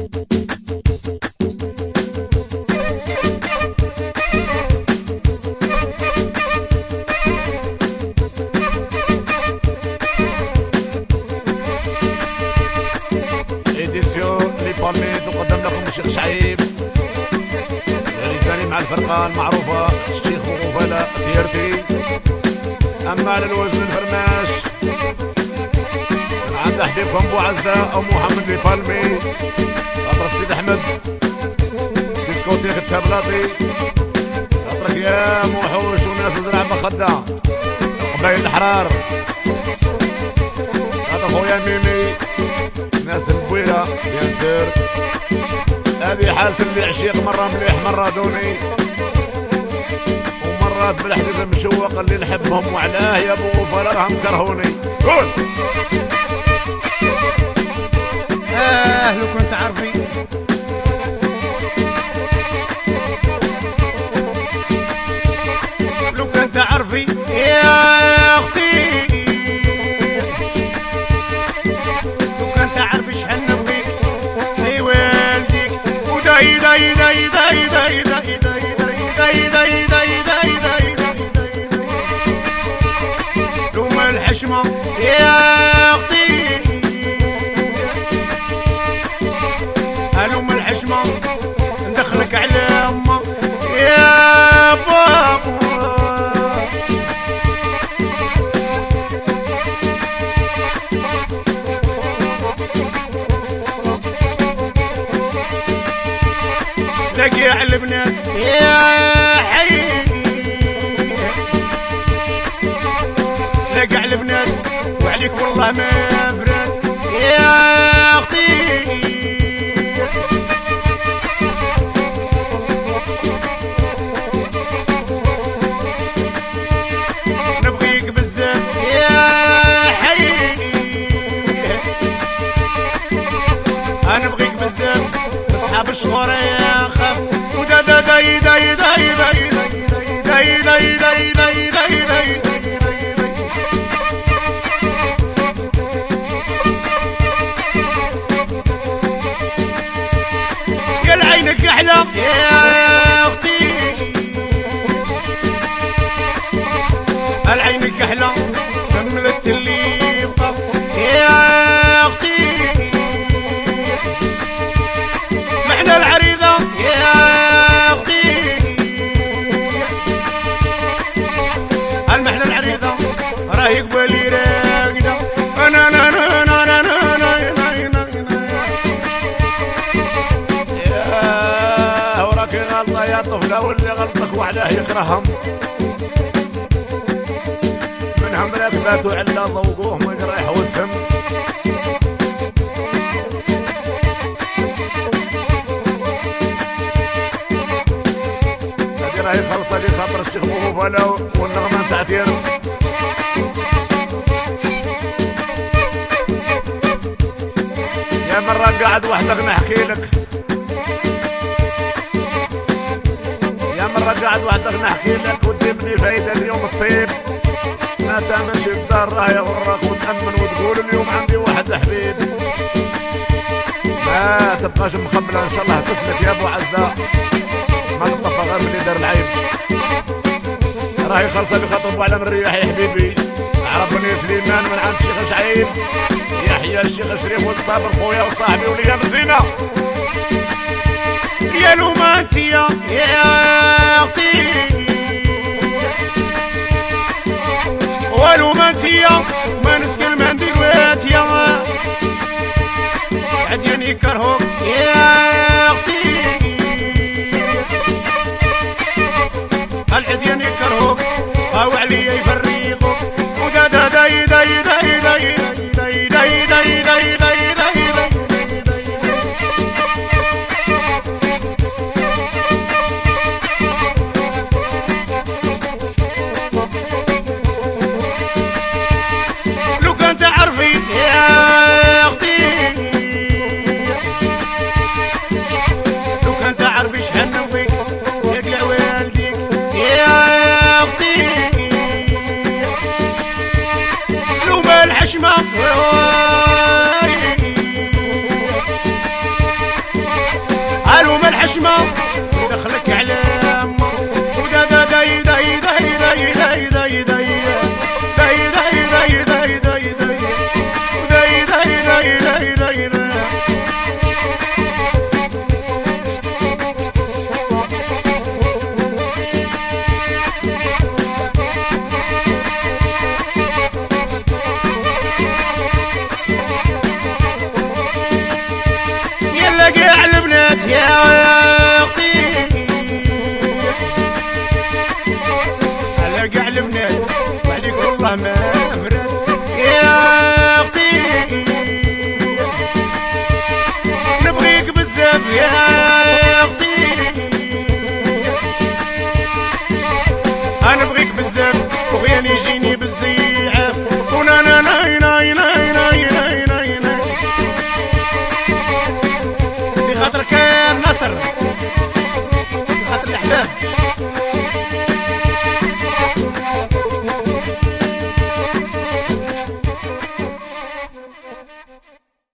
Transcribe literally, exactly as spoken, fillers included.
تقدم لكم الشيخ شعيب الريزاني مع الفرقة المعروفة الشيخ وغفلة ديرتي. أما للوزن الفرماش من عند حبيبكم بو عزة أو محمد لبالمي خاطر السيد أحمد ديسكوتيك التابلاطي خاطرك يا موحوش وناس زرع مخدة قبايل الحرار خاطر خويا ميمي ناس البويرة ينسر. هذه حالة اللي عشيق مرة مليح مرة دوني ومرات بالحديث المشوق اللي نحبهم وعلاه يا ابو فراهم كرهوني. قول اه لو كنت عارفي لو كنت عارفي يا اختي لو كنت عارفي شحال نبغيك زي والديك وداي داي داي داي داي داي داي داي داي داي داي داي داي لو ما الحشمة يا اختي هلو من الحشمة ندخلك على أمه يا بابا. لقي على البنات يا حي لقي على البنات وعليك والله ما فرق يا أختي. نبغيك بزاف يا حي انا نبغيك بزاف اصحاب الشهور يا خاف ودا دا داي داي داي داي داي داي داي داي داي داي يا العينك احلى يا اختي العينك احلى كملت اللي يبقى يا اختي. محنا العريضة يا اختي المحنا العريضة راه يقبل يراقنا انا انا انا انا انا انا يا وراكي غلطة يا طفلة واللي غلطك وعلاه يكرههم منهم ركبات وعلا ذوقوه من رايح والسم. هذه راهي خلصة لي خاطر الشيخ بوفالا والنغمة نتاع تيرو. يا مرة قاعد وحدك نحكي لك يا مرة قاعد وحدك نحكي لك ودي مني فايدة اليوم تصيب ما تمشي الدار راه يغرك وتأمن وتقول اليوم عندي واحد حبيب ما تبقاش مخبلة ان شاء الله تسلك يا ابو عزة ما تطفى غير من اللي دار العيب. راهي خلصة بخاطر ابو علم الرياح يا حبيبي عرفني سليمان من عند الشيخ شعيب يحيى الشيخ شريف والصابر خويا وصاحبي وليا مزينة يا لوماتيا يا اختي ولوماتيا ما نسكن منديل واتيا عديان يكرهوك يا اختي العديان يكرهوك او عليا يفريقوك ودا دا داي داي داي داي داي داي داي داي داي داي لو كنت عارفي يا اختي لو كنت عارفي شحال نبغيك يقلع والديك يا اختي لو ما الحشمة عشمة ودخلك على أمه ودا دا داي داي داي داي داي داي داي داي داي داي داي داي داي داي داي داي داي داي يلا قاع البنات يا اختي على قاع البنات وعليك والله ما فرد يا اختي نبغيك بزاف يا اختي انا نبغيك بزاف وغياني يجيني بالزيعاف ونا نا ناي ناي ناي ناي ناي ناي ناي بخاطرك يا نصر